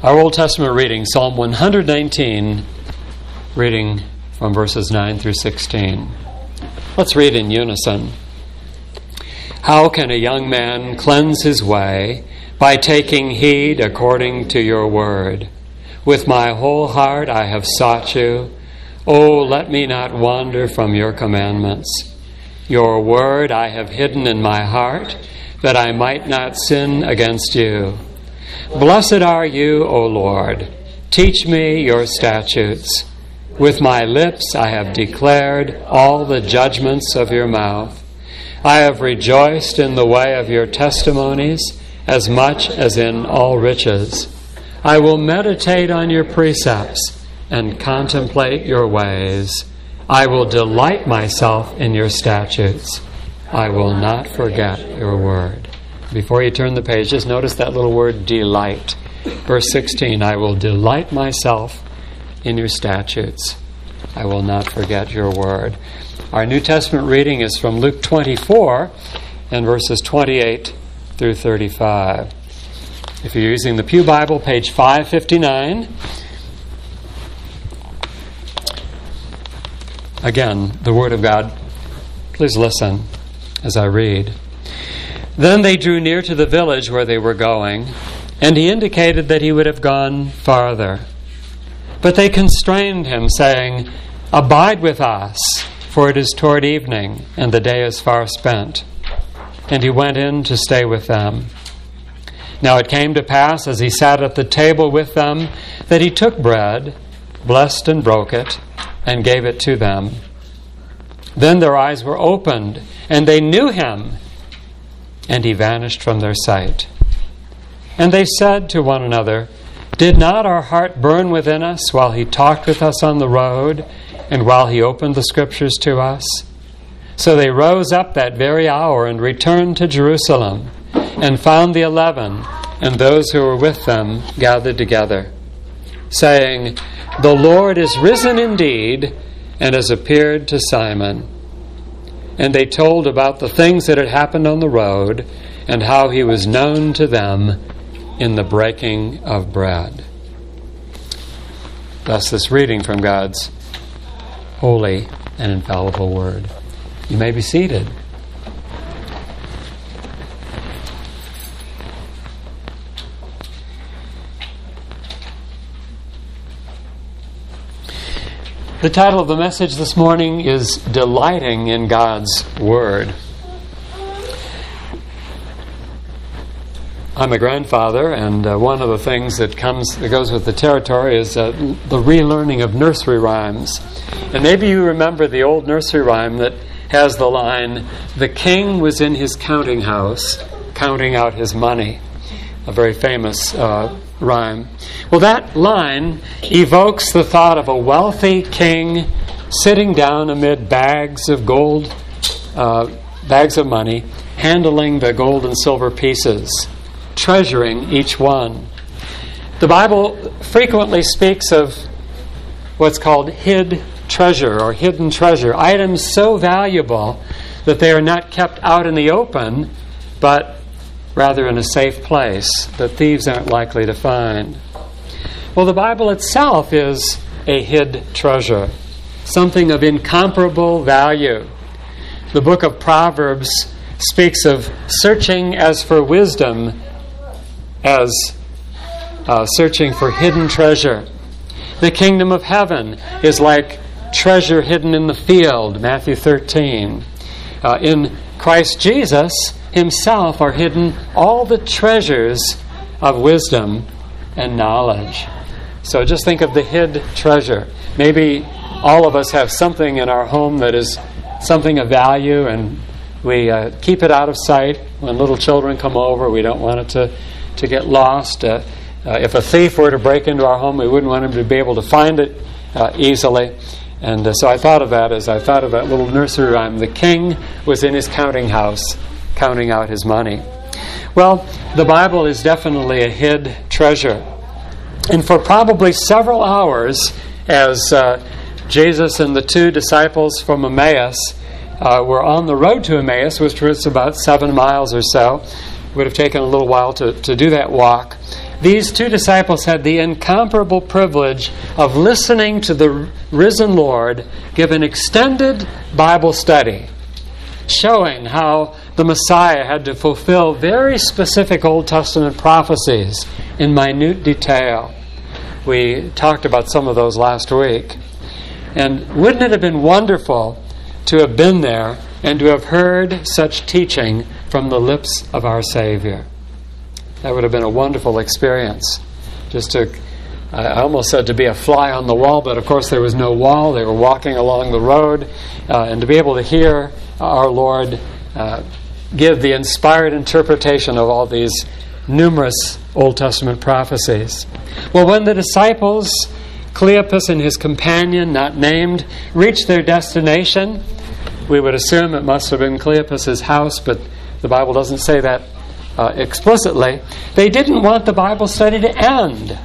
Our Old Testament reading, Psalm 119, reading from verses 9 through 16. Let's read in unison. How can a young man cleanse his way? By taking heed according to your word. With my whole heart I have sought you. Oh, let me not wander from your commandments. Your word I have hidden in my heart, that I might not sin against you. Blessed are you, O Lord. Teach me your statutes. With my lips I have declared all the judgments of your mouth. I have rejoiced in the way of your testimonies as much as in all riches. I will meditate on your precepts and contemplate your ways. I will delight myself in your statutes. I will not forget your word. Before you turn the page, just notice that little word, delight. Verse 16, I will delight myself in your statutes. I will not forget your word. Our New Testament reading is from Luke 24 and verses 28 through 35. If you're using the Pew Bible, page 559. Again, the Word of God. Please listen as I read. Then they drew near to the village where they were going, and he indicated that he would have gone farther. But they constrained him, saying, Abide with us, for it is toward evening, and the day is far spent. And he went in to stay with them. Now it came to pass, as he sat at the table with them, that he took bread, blessed and broke it, and gave it to them. Then their eyes were opened, and they knew him, and he vanished from their sight. And they said to one another, Did not our heart burn within us while he talked with us on the road, and while he opened the Scriptures to us? So they rose up that very hour and returned to Jerusalem, and found the 11 and those who were with them gathered together, saying, The Lord is risen indeed, and has appeared to Simon. And they told about the things that had happened on the road, and how he was known to them in the breaking of bread. Thus this reading from God's holy and infallible word. You may be seated. The title of the message this morning is Delighting in God's Word. I'm a grandfather, and one of the things that goes with the territory is the relearning of nursery rhymes. And maybe you remember the old nursery rhyme that has the line, The king was in his counting house, counting out his money. A very famous rhyme. Well, that line evokes the thought of a wealthy king sitting down amid bags of gold, bags of money, handling the gold and silver pieces, treasuring each one. The Bible frequently speaks of what's called hid treasure or hidden treasure, items so valuable that they are not kept out in the open, but rather in a safe place that thieves aren't likely to find. Well, the Bible itself is a hid treasure, something of incomparable value. The book of Proverbs speaks of searching as for wisdom, as searching for hidden treasure. The kingdom of heaven is like treasure hidden in the field, Matthew 13. In Christ Jesus himself are hidden all the treasures of wisdom and knowledge. So just think of the hid treasure. Maybe all of us have something in our home that is something of value, and we keep it out of sight. When little children come over, we don't want it to get lost. If a thief were to break into our home, we wouldn't want him to be able to find it easily. And so I thought of that as I thought of that little nursery rhyme. The king was in his counting house, counting out his money. Well, the Bible is definitely a hid treasure. And for probably several hours, as Jesus and the two disciples from Emmaus were on the road to Emmaus, which was about 7 miles or so, it would have taken a little while to do that walk. these two disciples had the incomparable privilege of listening to the risen Lord give an extended Bible study, showing how the Messiah had to fulfill very specific Old Testament prophecies in minute detail. We talked about some of those last week. And wouldn't it have been wonderful to have been there and to have heard such teaching from the lips of our Savior? That would have been a wonderful experience. I almost said to be a fly on the wall, but of course there was no wall. They were walking along the road, and to be able to hear our Lord give the inspired interpretation of all these numerous Old Testament prophecies. Well, when the disciples, Cleopas and his companion, not named, reached their destination, we would assume it must have been Cleopas's house, but the Bible doesn't say that explicitly. They didn't want the Bible study to end.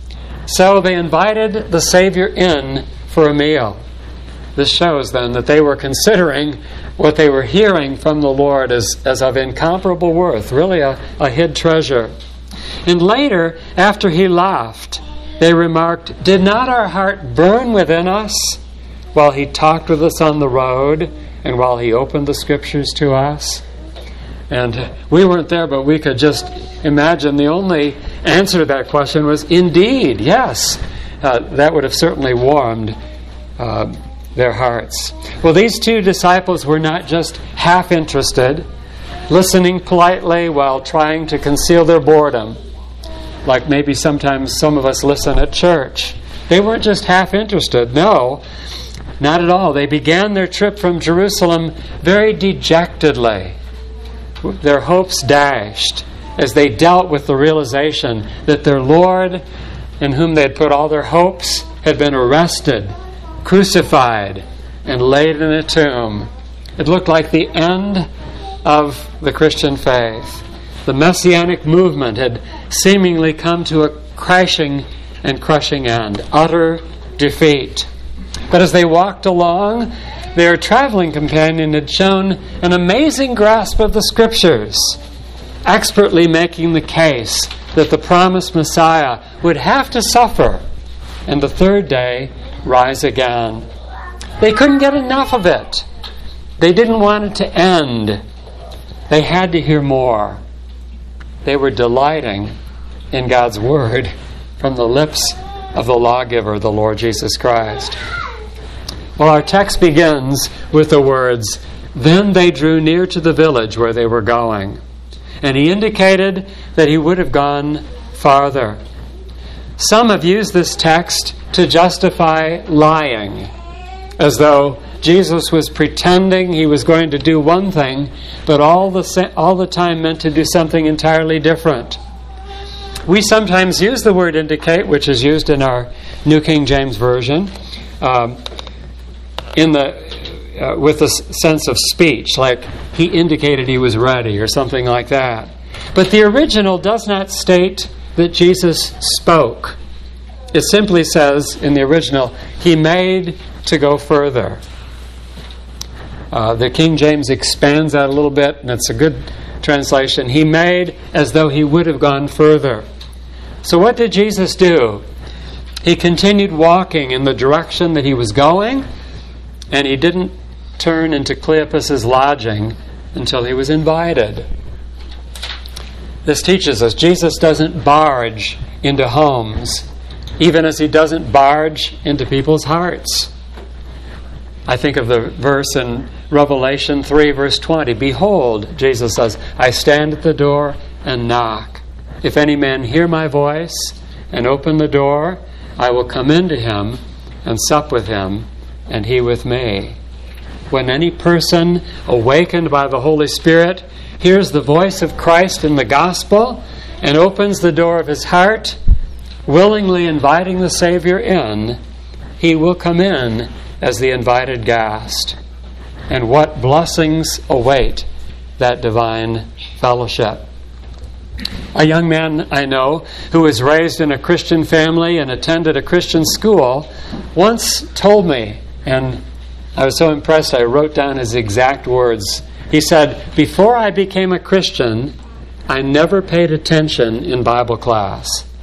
So they invited the Savior in for a meal. This shows then that they were considering what they were hearing from the Lord as of incomparable worth, really a hid treasure. And later, after he left, they remarked, "Did not our heart burn within us while he talked with us on the road and while he opened the Scriptures to us?" And we weren't there, but we could just imagine the only answer to that question was, indeed, yes. That would have certainly warmed their hearts. Well, these two disciples were not just half interested, listening politely while trying to conceal their boredom, like maybe sometimes some of us listen at church. They weren't just half interested. No, not at all. They began their trip from Jerusalem very dejectedly, their hopes dashed, as they dealt with the realization that their Lord, in whom they had put all their hopes, had been arrested, crucified, and laid in a tomb. It looked like the end of the Christian faith. The Messianic movement had seemingly come to a crashing and crushing end, utter defeat. But as they walked along, their traveling companion had shown an amazing grasp of the Scriptures, expertly making the case that the promised Messiah would have to suffer and the third day rise again. They couldn't get enough of it. They didn't want it to end. They had to hear more. They were delighting in God's Word from the lips of the lawgiver, the Lord Jesus Christ. Well, our text begins with the words, "Then they drew near to the village where they were going." And he indicated that he would have gone farther. Some have used this text to justify lying, as though Jesus was pretending he was going to do one thing, but all the time meant to do something entirely different. We sometimes use the word indicate, which is used in our New King James Version, with a sense of speech, like he indicated he was ready or something like that. But the original does not state that Jesus spoke. It simply says in the original, he made to go further. The King James expands that a little bit, and it's a good translation. He made as though he would have gone further. So what did Jesus do? He continued walking in the direction that he was going, and he didn't turn into Cleopas's lodging until he was invited. This teaches us Jesus doesn't barge into homes, even as he doesn't barge into people's hearts. I think of the verse in Revelation 3, verse 20. Behold, Jesus says, I stand at the door and knock. If any man hear my voice and open the door, I will come into him and sup with him, and he with me. When any person awakened by the Holy Spirit hears the voice of Christ in the gospel and opens the door of his heart, willingly inviting the Savior in, he will come in as the invited guest. And what blessings await that divine fellowship. A young man I know who was raised in a Christian family and attended a Christian school once told me, and I was so impressed I wrote down his exact words. He said, before I became a Christian, I never paid attention in Bible class.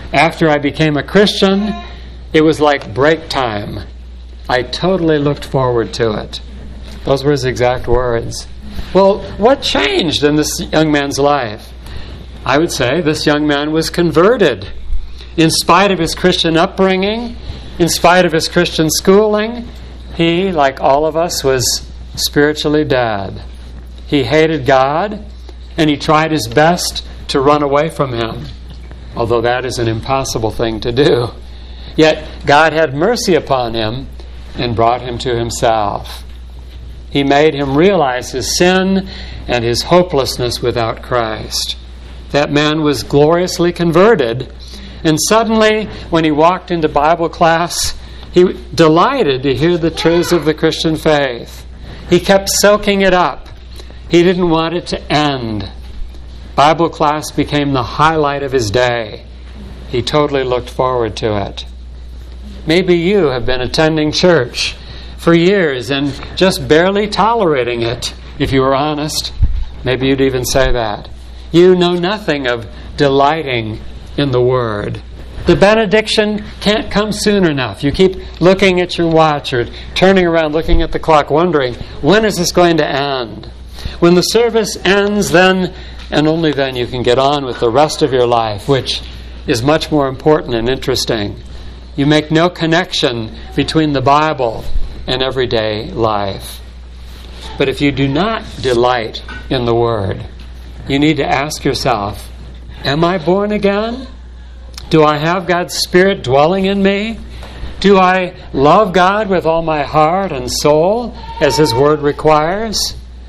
after I became a Christian, it was like break time. I totally looked forward to it. Those were his exact words. Well, what changed in this young man's life? I would say this young man was converted. In spite of his Christian upbringing, in spite of his Christian schooling, he, like all of us, was spiritually dead. He hated God, and he tried his best to run away from Him, although that is an impossible thing to do. Yet God had mercy upon him and brought him to Himself. He made him realize his sin and his hopelessness without Christ. That man was gloriously converted, and suddenly, when he walked into Bible class, he delighted to hear the truths of the Christian faith. He kept soaking it up. He didn't want it to end. Bible class became the highlight of his day. He totally looked forward to it. Maybe you have been attending church for years and just barely tolerating it, if you were honest. Maybe you'd even say that. You know nothing of delighting in the Word. The benediction can't come soon enough. You keep looking at your watch or turning around looking at the clock, wondering, when is this going to end? When the service ends, then and only then you can get on with the rest of your life, which is much more important and interesting. You make no connection between the Bible and everyday life. But if you do not delight in the Word, you need to ask yourself, am I born again? Do I have God's Spirit dwelling in me? Do I love God with all my heart and soul, as His Word requires?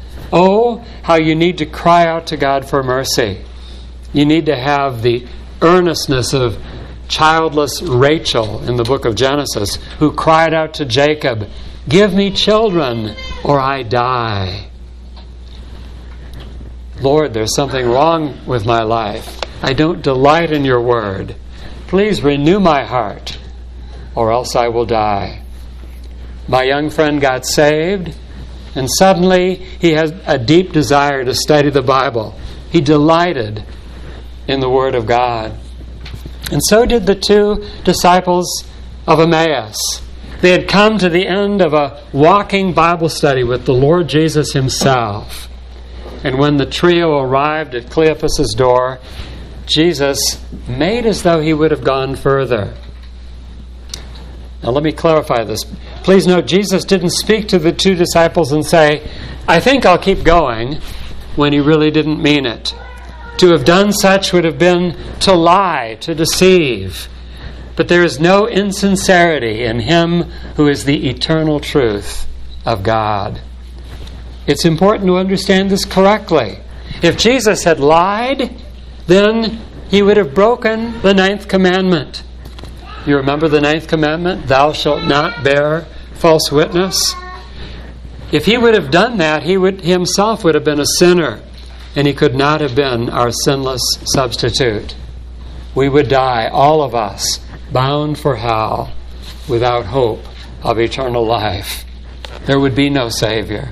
Oh, how you need to cry out to God for mercy. You need to have the earnestness of childless Rachel in the book of Genesis, who cried out to Jacob, "Give me children, or I die." Lord, there's something wrong with my life. I don't delight in your word. Please renew my heart, or else I will die. My young friend got saved, and suddenly he has a deep desire to study the Bible. He delighted in the Word of God. And so did the two disciples of Emmaus. They had come to the end of a walking Bible study with the Lord Jesus Himself. And when the trio arrived at Cleopas' door, Jesus made as though He would have gone further. Now let me clarify this. Please note, Jesus didn't speak to the two disciples and say, "I think I'll keep going," when He really didn't mean it. To have done such would have been to lie, to deceive. But there is no insincerity in Him who is the eternal truth of God. It's important to understand this correctly. If Jesus had lied, then He would have broken the 9th commandment. You remember the 9th commandment? Thou shalt not bear false witness. If He would have done that, He Himself would have been a sinner, and He could not have been our sinless substitute. We would die, all of us, bound for hell, without hope of eternal life. There would be no Savior.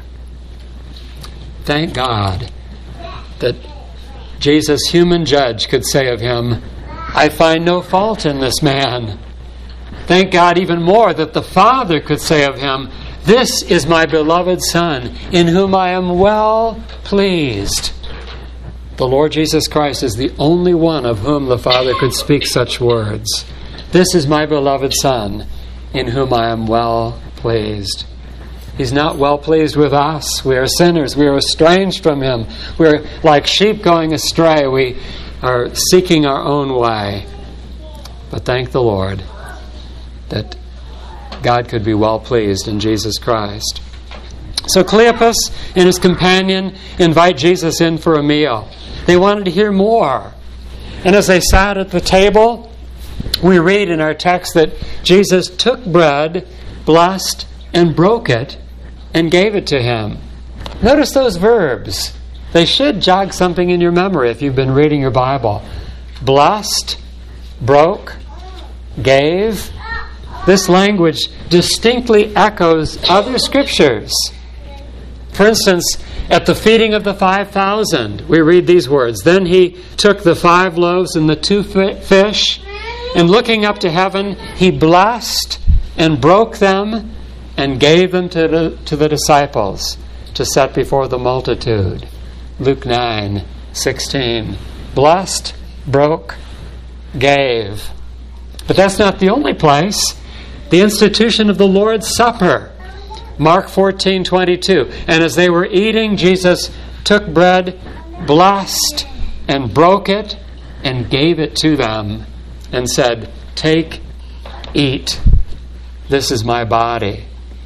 Thank God that Jesus, human judge, could say of Him, "I find no fault in this man." Thank God even more that the Father could say of Him, "This is my beloved Son, in whom I am well pleased." The Lord Jesus Christ is the only one of whom the Father could speak such words. "This is my beloved Son, in whom I am well pleased." He's not well pleased with us. We are sinners. We are estranged from Him. We're like sheep going astray. We are seeking our own way. But thank the Lord that God could be well pleased in Jesus Christ. So Cleopas and his companion invite Jesus in for a meal. They wanted to hear more. And as they sat at the table, we read in our text that Jesus took bread, blessed, and broke it, and gave it to him. Notice those verbs. They should jog something in your memory if you've been reading your Bible. Blessed, broke, gave. This language distinctly echoes other scriptures. For instance, at the feeding of the 5,000, we read these words. Then He took the 5 loaves and the 2 fish, And looking up to heaven, he blessed and broke them and gave them to the disciples to set before the multitude. Luke 9:16. Blessed, broke, gave. But that's not the only place. The institution of the Lord's Supper. Mark 14:22. And as they were eating, Jesus took bread, blessed, and broke it, and gave it to them, and said, "Take, eat. This is my body."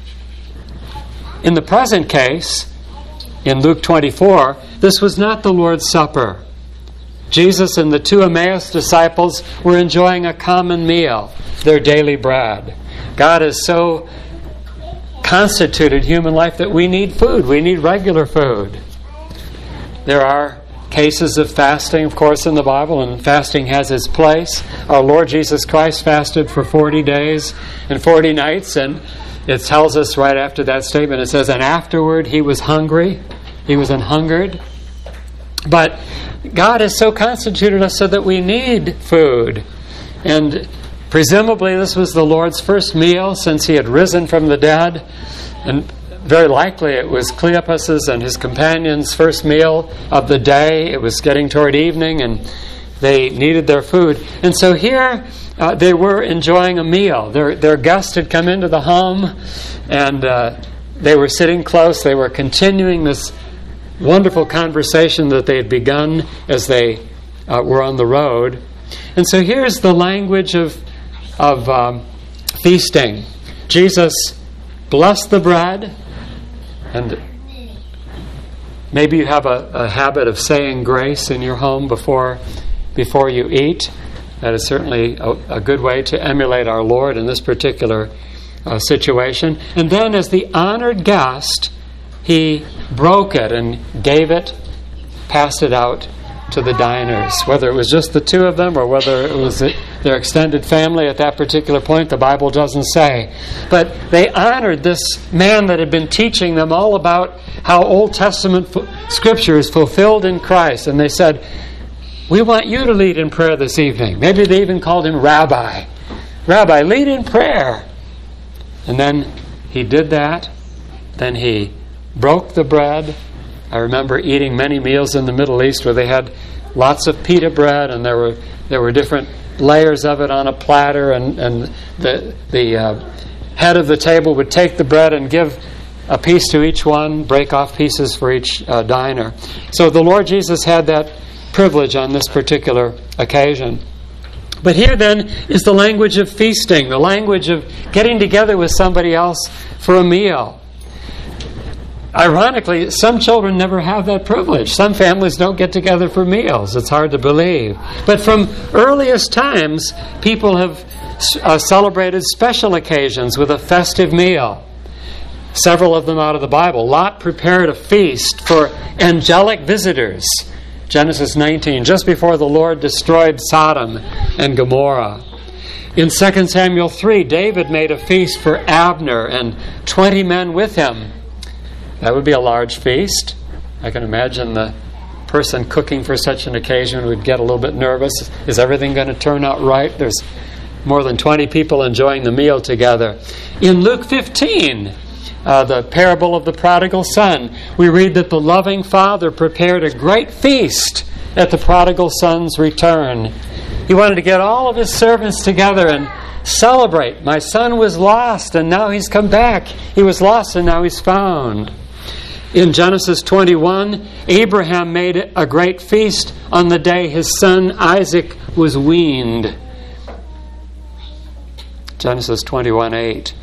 In the present case, in Luke 24, this was not the Lord's Supper. Jesus and the two Emmaus disciples were enjoying a common meal, their daily bread. God has so constituted human life that we need food. We need regular food. There are cases of fasting, of course, in the Bible, and fasting has its place. Our Lord Jesus Christ fasted for 40 days and 40 nights, and it tells us right after that statement, it says, and afterward he was hungry. He was an hungered. But God has so constituted us so that we need food. And presumably this was the Lord's first meal since he had risen from the dead. And very likely it was Cleopas' and his companions' first meal of the day. It was getting toward evening and they needed their food. And so here they were enjoying a meal. Their guest had come into the home and they were sitting close. They were continuing this wonderful conversation that they had begun as they were on the road. And so here's the language of feasting. Jesus blessed the bread, and maybe you have a habit of saying grace in your home before you eat. That is certainly a good way to emulate our Lord in this particular situation. And then as the honored guest, he broke it and gave it, passed it out to the diners. Whether it was just the two of them or whether it was their extended family at that particular point, the Bible doesn't say. But they honored this man that had been teaching them all about how Old Testament Scripture is fulfilled in Christ. And they said, we want you to lead in prayer this evening. Maybe they even called him Rabbi. Rabbi, lead in prayer. And then he did that. Then he broke the bread. I remember eating many meals in the Middle East where they had lots of pita bread, and there were different layers of it on a platter, and the head of the table would take the bread and give a piece to each one, break off pieces for each diner. So the Lord Jesus had that privilege on this particular occasion. But here then is the language of feasting, the language of getting together with somebody else for a meal. Ironically, some children never have that privilege. Some families don't get together for meals. It's hard to believe. But from earliest times, people have celebrated special occasions with a festive meal. Several of them out of the Bible. Lot prepared a feast for angelic visitors. Genesis 19, just before the Lord destroyed Sodom and Gomorrah. In 2 Samuel 3, David made a feast for Abner and 20 men with him. That would be a large feast. I can imagine the person cooking for such an occasion would get a little bit nervous. Is everything going to turn out right? There's more than 20 people enjoying the meal together. In Luke 15, the parable of the prodigal son, we read that the loving father prepared a great feast at the prodigal son's return. He wanted to get all of his servants together and celebrate. My son was lost and now he's come back. He was lost and now he's found. In Genesis 21, Abraham made a great feast on the day his son Isaac was weaned. Genesis 21:8.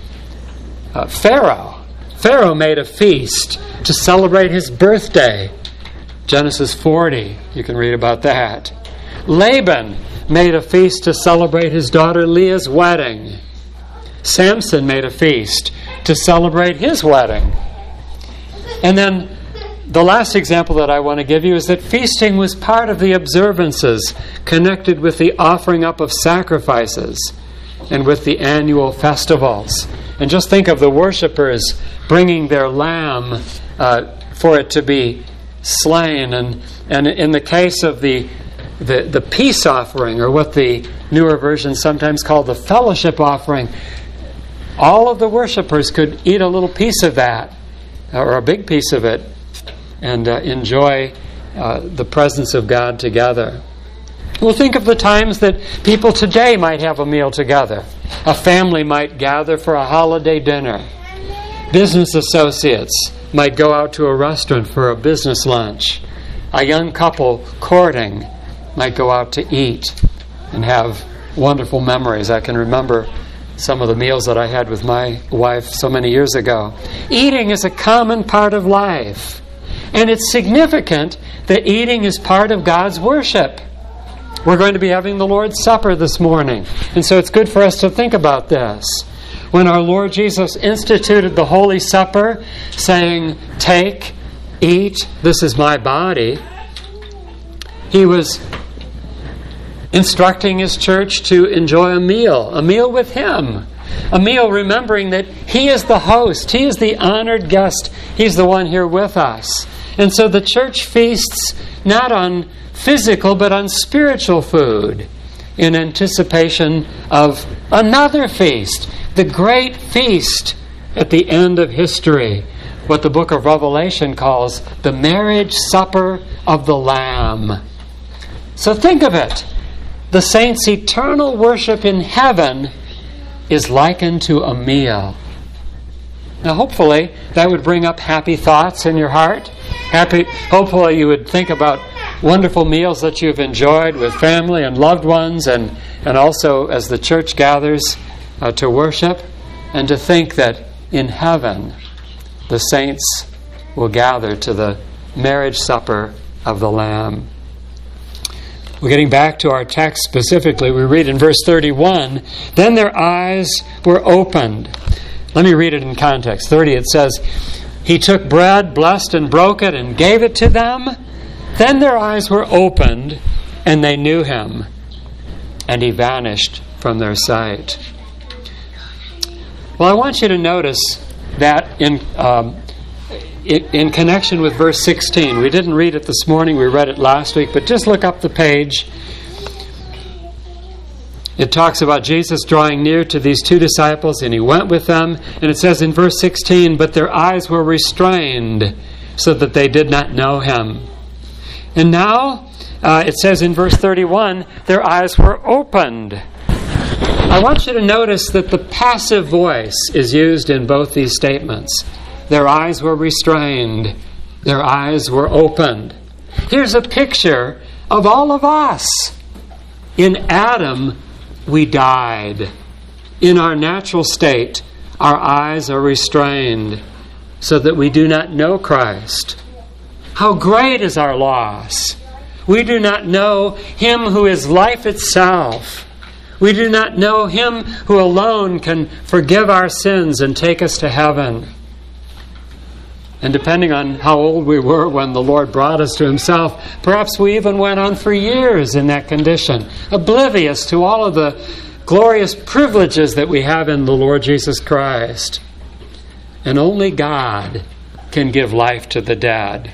Pharaoh made a feast to celebrate his birthday. Genesis 40, you can read about that. Laban made a feast to celebrate his daughter Leah's wedding. Samson made a feast to celebrate his wedding. And then the last example that I want to give you is that feasting was part of the observances connected with the offering up of sacrifices and with the annual festivals. And just think of the worshipers bringing their lamb for it to be slain. And in the case of the the peace offering, or what the newer versions sometimes call the fellowship offering. All of the worshipers could eat a little piece of that, or a big piece of it, and enjoy the presence of God together. Well, think of the times that people today might have a meal together. A family might gather for a holiday dinner. Business associates might go out to a restaurant for a business lunch. A young couple courting might go out to eat and have wonderful memories. I can remember some of the meals that I had with my wife so many years ago. Eating is a common part of life. And it's significant that eating is part of God's worship. We're going to be having the Lord's Supper this morning. And so it's good for us to think about this. When our Lord Jesus instituted the Holy Supper, saying, "Take, eat, this is my body," He was instructing His church to enjoy a meal with Him. A meal remembering that He is the host, He is the honored guest, He's the one here with us. And so the church feasts not on physical but on spiritual food in anticipation of another feast, the great feast at the end of history, what the book of Revelation calls the marriage supper of the Lamb. So think of it. The saints' eternal worship in heaven is likened to a meal. Now hopefully that would bring up happy thoughts in your heart. Hopefully you would think about wonderful meals that you've enjoyed with family and loved ones, and also as the church gathers to worship, and to think that in heaven the saints will gather to the marriage supper of the Lamb. We're getting back to our text specifically. We read in verse 31, "Then their eyes were opened." Let me read it in context. 30, it says, "He took bread, blessed and broke it, and gave it to them. Then their eyes were opened, and they knew Him, and He vanished from their sight." Well, I want you to notice that in connection with verse 16. We didn't read it this morning, we read it last week, but just look up the page. It talks about Jesus drawing near to these two disciples, and He went with them. And it says in verse 16, "But their eyes were restrained, so that they did not know Him." And now, it says in verse 31, their eyes were opened. I want you to notice that the passive voice is used in both these statements. Their eyes were restrained. Their eyes were opened. Here's a picture of all of us. In Adam, we died. In our natural state, our eyes are restrained so that we do not know Christ. How great is our loss! We do not know Him who is life itself. We do not know Him who alone can forgive our sins and take us to heaven. And depending on how old we were when the Lord brought us to Himself, perhaps we even went on for years in that condition, oblivious to all of the glorious privileges that we have in the Lord Jesus Christ. And only God can give life to the dead.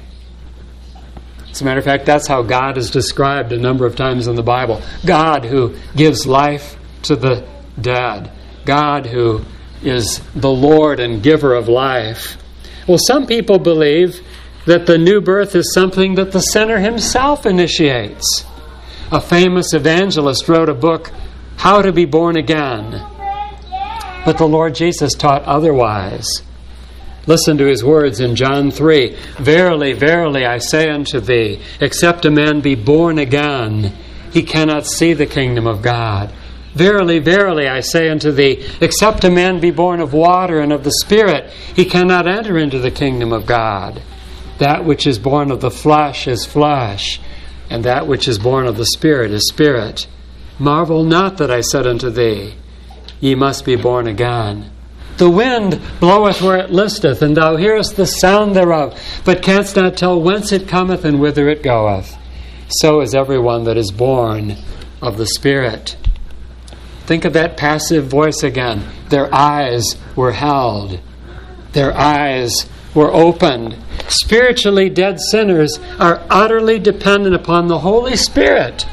As a matter of fact, that's how God is described a number of times in the Bible. God who gives life to the dead. God who is the Lord and giver of life. Well, some people believe that the new birth is something that the sinner himself initiates. A famous evangelist wrote a book, How to Be Born Again. But the Lord Jesus taught otherwise. Listen to His words in John 3. "Verily, verily, I say unto thee, except a man be born again, he cannot see the kingdom of God. Verily, verily, I say unto thee, except a man be born of water and of the Spirit, he cannot enter into the kingdom of God. That which is born of the flesh is flesh, and that which is born of the Spirit is spirit. Marvel not that I said unto thee, ye must be born again. The wind bloweth where it listeth, and thou hearest the sound thereof, but canst not tell whence it cometh and whither it goeth. So is everyone that is born of the Spirit." Think of that passive voice again. Their eyes were held. Their eyes were opened. Spiritually dead sinners are utterly dependent upon the Holy Spirit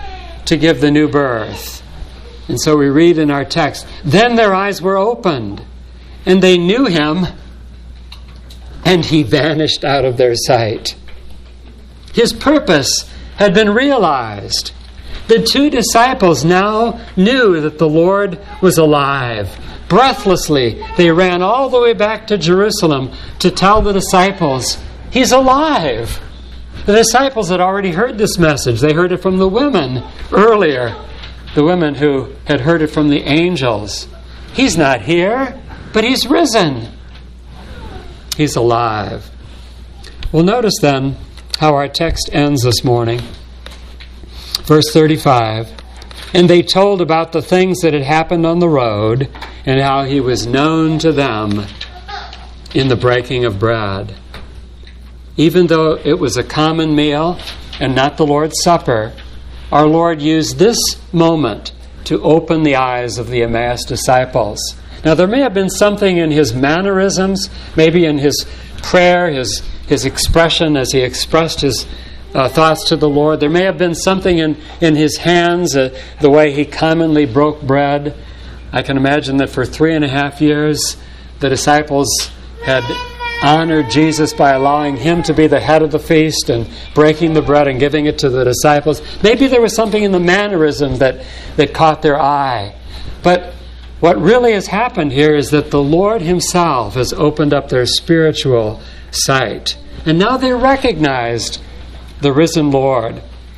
to give the new birth. And so we read in our text, then their eyes were opened, and they knew him, and he vanished out of their sight. His purpose had been realized. The two disciples now knew that the Lord was alive. Breathlessly, they ran all the way back to Jerusalem to tell the disciples, he's alive. The disciples had already heard this message. They heard it from the women earlier, the women who had heard it from the angels. He's not here, but he's risen. He's alive. Well, notice then how our text ends this morning. Verse 35, and they told about the things that had happened on the road and how he was known to them in the breaking of bread. Even though it was a common meal and not the Lord's Supper, our Lord used this moment to open the eyes of the Emmaus disciples. Now, there may have been something in his mannerisms, maybe in his prayer, his expression as he expressed his thoughts to the Lord. There may have been something in his hands, the way he commonly broke bread. I can imagine that for 3.5 years, the disciples had honored Jesus by allowing him to be the head of the feast and breaking the bread and giving it to the disciples. Maybe there was something in the mannerism that caught their eye. But what really has happened here is that the Lord himself has opened up their spiritual sight. And now they recognized the risen Lord.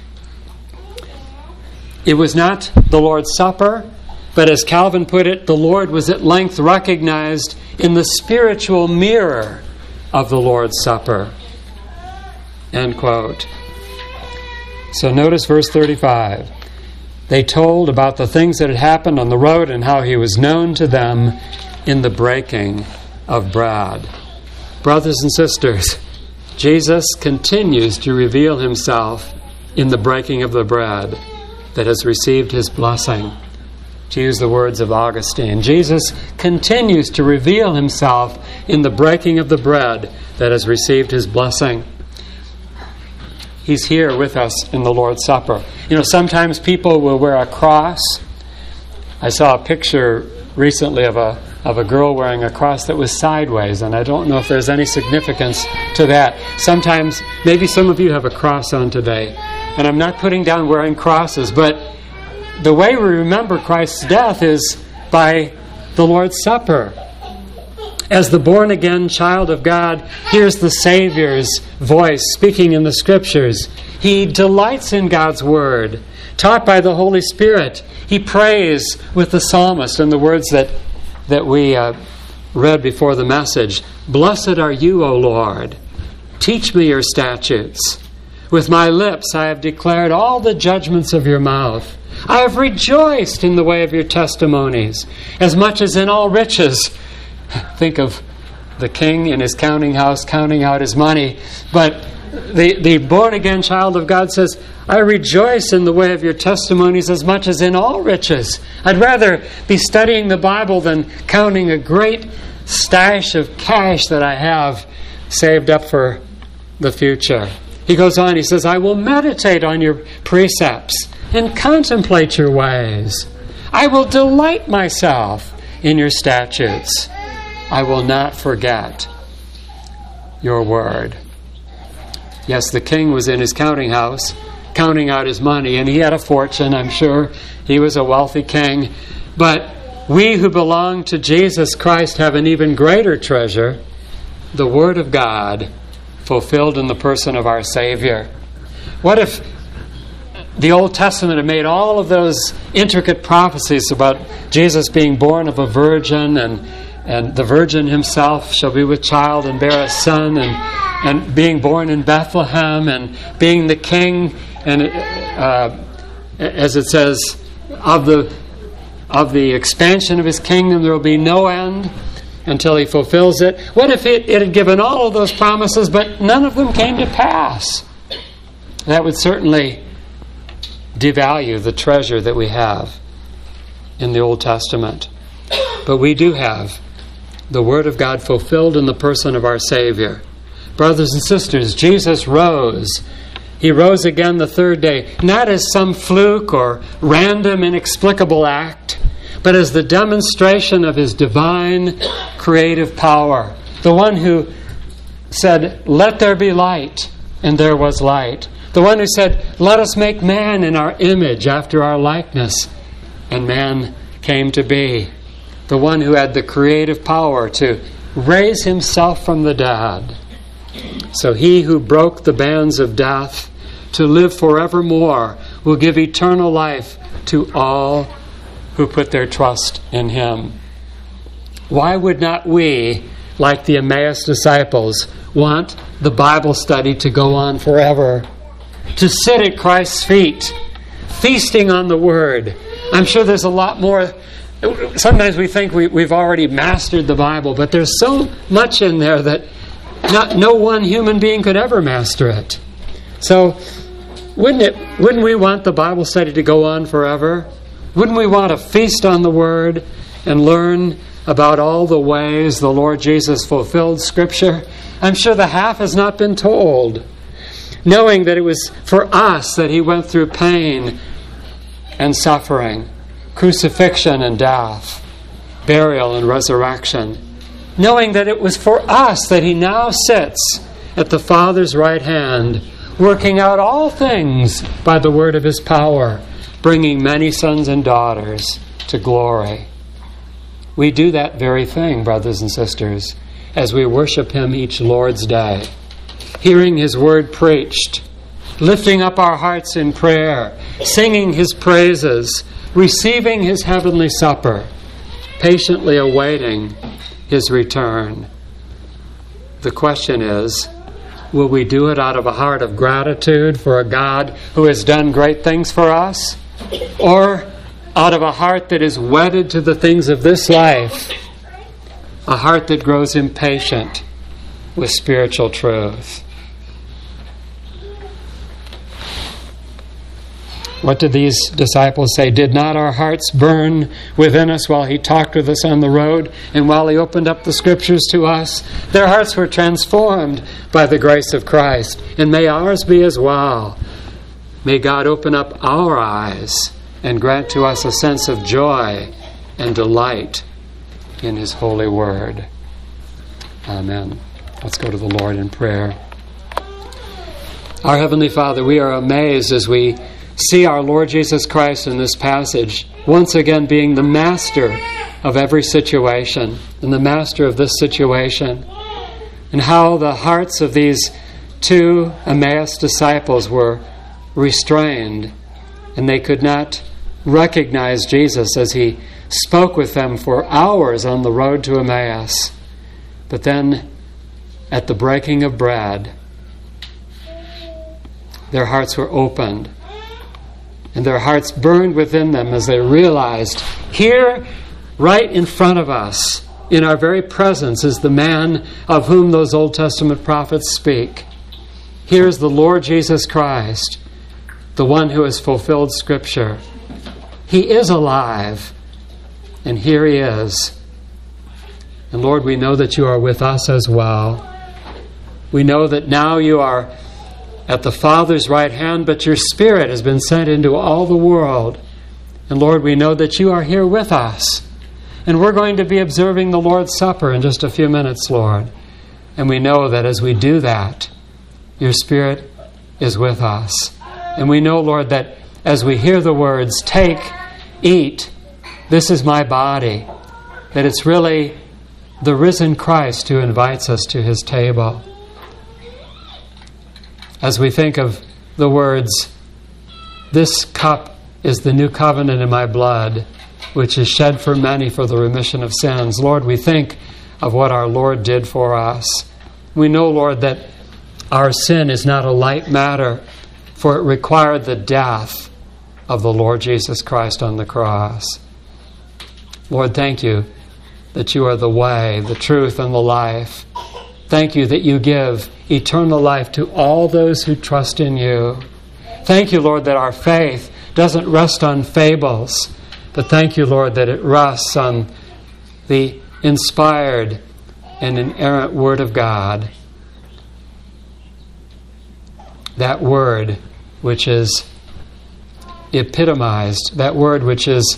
It was not the Lord's Supper, but as Calvin put it, the Lord was at length recognized in the spiritual mirror of the Lord's Supper. End quote. So notice verse 35. They told about the things that had happened on the road and how he was known to them in the breaking of bread. Brothers and sisters, Jesus continues to reveal himself in the breaking of the bread that has received his blessing. To use the words of Augustine, Jesus continues to reveal himself in the breaking of the bread that has received his blessing. He's here with us in the Lord's Supper. You know, sometimes people will wear a cross. I saw a picture recently of a girl wearing a cross that was sideways, and I don't know if there's any significance to that. Sometimes, maybe some of you have a cross on today, and I'm not putting down wearing crosses, but the way we remember Christ's death is by the Lord's Supper. As the born-again child of God hears the Savior's voice speaking in the Scriptures, he delights in God's Word. Taught by the Holy Spirit, he prays with the psalmist in the words that we read before the message. Blessed are you, O Lord. Teach me your statutes. With my lips I have declared all the judgments of your mouth. I have rejoiced in the way of your testimonies, as much as in all riches. Think of the king in his counting house counting out his money. But the born-again child of God says, I rejoice in the way of your testimonies as much as in all riches. I'd rather be studying the Bible than counting a great stash of cash that I have saved up for the future. He goes on, he says, I will meditate on your precepts and contemplate your ways. I will delight myself in your statutes. I will not forget your word. Yes, the king was in his counting house, counting out his money, and he had a fortune, I'm sure. He was a wealthy king. But we who belong to Jesus Christ have an even greater treasure, the Word of God, fulfilled in the person of our Savior. What if the Old Testament had made all of those intricate prophecies about Jesus being born of a virgin, and the virgin himself shall be with child and bear a son, and being born in Bethlehem, and being the king, and as it says, of the expansion of his kingdom there will be no end until he fulfills it. What if it had given all of those promises, but none of them came to pass? That would certainly devalue the treasure that we have in the Old Testament. But we do have the Word of God fulfilled in the person of our Savior. Brothers and sisters, Jesus rose He rose again the third day, not as some fluke or random, inexplicable act, but as the demonstration of His divine creative power. The one who said, "Let there be light," and there was light. The one who said, "Let us make man in our image, after our likeness," and man came to be. The one who had the creative power to raise Himself from the dead. So He who broke the bands of death to live forevermore will give eternal life to all who put their trust in Him. Why would not we, like the Emmaus disciples, want the Bible study to go on forever? To sit at Christ's feet, feasting on the Word. I'm sure there's a lot more. Sometimes we think we've already mastered the Bible, but there's so much in there that no one human being could ever master it. So, wouldn't we want the Bible study to go on forever? Wouldn't we want to feast on the Word and learn about all the ways the Lord Jesus fulfilled Scripture? I'm sure the half has not been told. Knowing that it was for us that He went through pain and suffering, crucifixion and death, burial and resurrection. Knowing that it was for us that He now sits at the Father's right hand, working out all things by the word of His power, bringing many sons and daughters to glory. We do that very thing, brothers and sisters, as we worship Him each Lord's Day, hearing His word preached, lifting up our hearts in prayer, singing His praises, receiving His heavenly supper, patiently awaiting His return. The question is, will we do it out of a heart of gratitude for a God who has done great things for us? Or out of a heart that is wedded to the things of this life, a heart that grows impatient with spiritual truth? What did these disciples say? Did not our hearts burn within us while He talked with us on the road and while He opened up the Scriptures to us? Their hearts were transformed by the grace of Christ, and may ours be as well. May God open up our eyes and grant to us a sense of joy and delight in His holy word. Amen. Let's go to the Lord in prayer. Our Heavenly Father, we are amazed as we see our Lord Jesus Christ in this passage, once again being the master of every situation and the master of this situation, and how the hearts of these two Emmaus disciples were restrained, and they could not recognize Jesus as He spoke with them for hours on the road to Emmaus. But then, at the breaking of bread, their hearts were opened, and their hearts burned within them as they realized, here, right in front of us, in our very presence, is the man of whom those Old Testament prophets speak. Here is the Lord Jesus Christ, the one who has fulfilled Scripture. He is alive, and here He is. And Lord, we know that You are with us as well. We know that now You are at the Father's right hand, but Your Spirit has been sent into all the world. And Lord, we know that You are here with us. And we're going to be observing the Lord's Supper in just a few minutes, Lord. And we know that as we do that, Your Spirit is with us. And we know, Lord, that as we hear the words, take, eat, this is my body, that it's really the risen Christ who invites us to His table. As we think of the words, this cup is the new covenant in my blood, which is shed for many for the remission of sins. Lord, we think of what our Lord did for us. We know, Lord, that our sin is not a light matter, for it required the death of the Lord Jesus Christ on the cross. Lord, thank You that You are the way, the truth, and the life. Thank You that You give eternal life to all those who trust in You. Thank You, Lord, that our faith doesn't rest on fables, but thank You, Lord, that it rests on the inspired and inerrant Word of God. that word which is epitomized, that word which is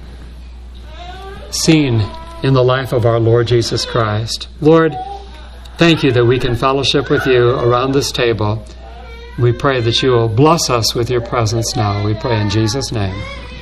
seen in the life of our Lord Jesus Christ. Lord, thank you that we can fellowship with you around this table. We pray that you will bless us with your presence now. We pray in Jesus' name.